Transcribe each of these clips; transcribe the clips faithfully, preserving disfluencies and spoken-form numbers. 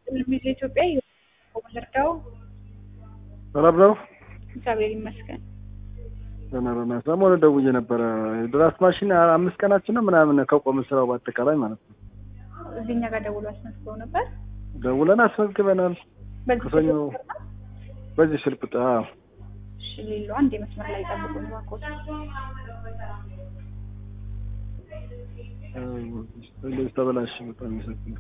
ለሚዜ ኢትዮጵያ ይወልደው ሰላም ነው። እግዚአብሔር ይመስገን። ደህና ሰሞኑ ደውዬ ነበረ። ድራፍት ማሽን አምስት ቀናችን ነው ምናምን ከቆመ ስራው በአጠቃላይ ማለት ነው። እዚህኛ ጋር ደውሎ አስመዝግበው ነበር። ደውለን አስመዝግበናል። ከሰኞ በዚህ ስልክ ቁጥር አዎ። እሺ ሌሎ አንድ መስመር ላይ ጠብቁኝ እባክዎት። እንደዚህ ተበላሽ በጣም ይሰጥኝ።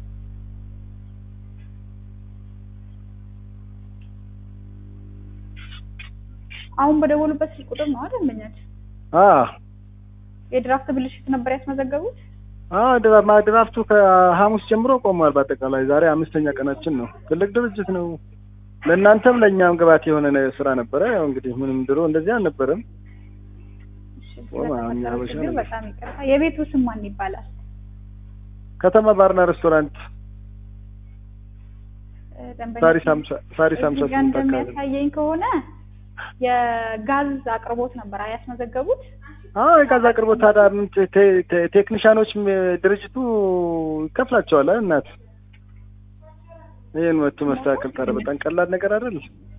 አሁን በደወሉበት ስልክ ቁጥር ነው አይደል? ምንነት አዎ የድራፍት ብልሽት ነበር ያስመዘገቡት? አዎ ድራፍት ድራፍቱ ከሐሙስ ጀምሮ ቆሟል። በአጠቃላይ ዛሬ አምስተኛ ቀናችን ነው። ትልቅ ድርጅት ነው። ለእናንተም ለእኛም ግባት የሆነ ስራ ነበረ። ያው እንግዲህ ምንም ድሮ እንደዚህ አልነበረም። ወማኛ ወሽን በጣም ይቀርታ። የቤቱ ስም ማን ይባላል? ከተማ ባርና ሬስቶራንት ሳሪ ሳምሳ ሳሪ ሳምሳ እንደሚያሳየኝ ከሆነ የጋዝ አቅርቦት ነበር ያስመዘገቡት። አዎ የጋዝ አቅርቦት ታዲያ ምን ቴክኒሻኖች ድርጅቱ ይከፍላቸዋል እናት። ይሄን ወጥቶ መስተካከል ታዲያ በጣም ቀላል ነገር አይደል?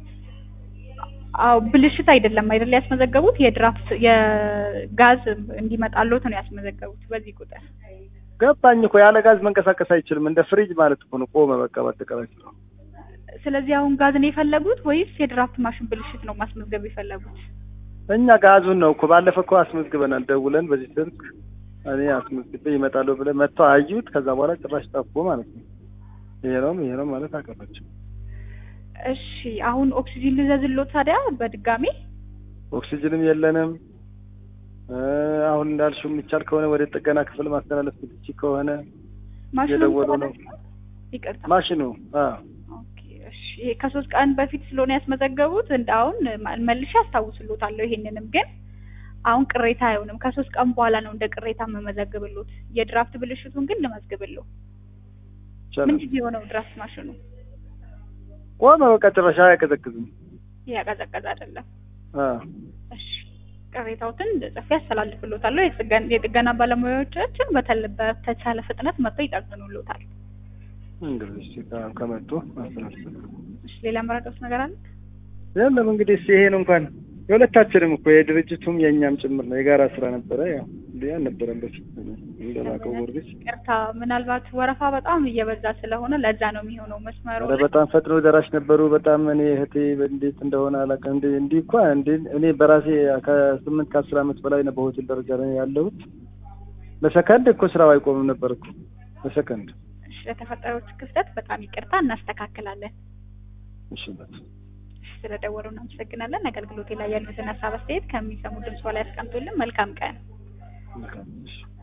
አው ብልሽት አይደለም አይደል ያስመዘገቡት? የድራፍት የጋዝ እንዲመጣልዎት ነው ያስመዘገቡት በዚህ ቁጥር። ገባኝ እኮ ያለ ጋዝ መንቀሳቀስ አይችልም። እንደ ፍሪጅ ማለት እኮ ነው። ቆመ በቃ በአጠቃላይ። ስለዚህ አሁን ጋዝ ነው የፈለጉት ወይስ የድራፍት ማሽን ብልሽት ነው ማስመዝገብ የፈለጉት? እኛ ጋዙን ነው እኮ ባለፈው እኮ አስመዝግበናል። ደውለን በዚህ ስልክ እኔ አስመዝግቤ ይመጣሉ ብለን መጥተው አዩት። ከዛ በኋላ ጭራሽ ጠፉ ማለት ነው። ይሄ ነው ይሄ ነው ማለት አቀፈችው። እሺ አሁን ኦክሲጅን ልዘዝልዎት ታዲያ በድጋሚ? ኦክሲጅንም የለንም። አሁን እንዳልሽው የሚቻል ከሆነ ወደ ጥገና ክፍል ማስተላለፍ ትችይ ከሆነ ማሽኑ ነው። ይቅርታ ማሽኑ አዎ ኦኬ እሺ ከሶስት ቀን በፊት ስለሆነ ያስመዘገቡት እንዳውን መልሼ አስታውስልዎታለሁ። ይሄንንም ግን አሁን ቅሬታ አይሆንም። ከሶስት ቀን በኋላ ነው እንደ ቅሬታ መመዘግብልዎት። የድራፍት ብልሽቱን ግን ልመዝግብልዎ። ምን ጊዜ ሆነው ድራፍት ማሽኑ? ቆመ በቃ ጭራሽ አያቀዘቅዝም። ያቀዘቀዘ አይደለም። አዎ እሺ ቅሬታዎትን ጽፌ አስተላልፍልዎታለሁ። የጥገና የጥገና ባለሙያዎቻችን በተቻለ ፍጥነት መጥተው ይጠግኑልዎታል። እንግዲህ ከመጡ አስተላልፍልዎታል። እሺ ሌላ መረዳት ነገር አለ? የለም እንግዲህ ይሄን እንኳን የሁለታችንም እኮ የድርጅቱም የኛም ጭምር ነው። የጋራ ስራ ነበረ። ያው እንዴ አልነበረም በፊት እንደላቀው ወርግስ ቅርታ ምናልባት ወረፋ በጣም እየበዛ ስለሆነ ለዛ ነው የሚሆነው። መስመሩ በጣም ፈጥኖ ደራሽ ነበሩ። በጣም እኔ እህቴ እንዴት እንደሆነ አላውቅም። እንዴ እንዴ እኮ እንዴ እኔ በራሴ ከስምንት ከአስር ዓመት በላይ ነው በሆቴል ደረጃ ላይ ያለሁት። በሰከንድ እኮ ስራው አይቆምም ነበር እኮ በሰከንድ። እሺ ለተፈጠረው ክፍተት በጣም ይቅርታ እናስተካክላለን። እሺ በቃ ስለደወሉ እናመሰግናለን። አገልግሎቴ ላይ ያሉትን ሀሳብ አስተያየት ከሚሰሙ ድምጽ ላይ ያስቀምጡልን። መልካም ቀን። መልካም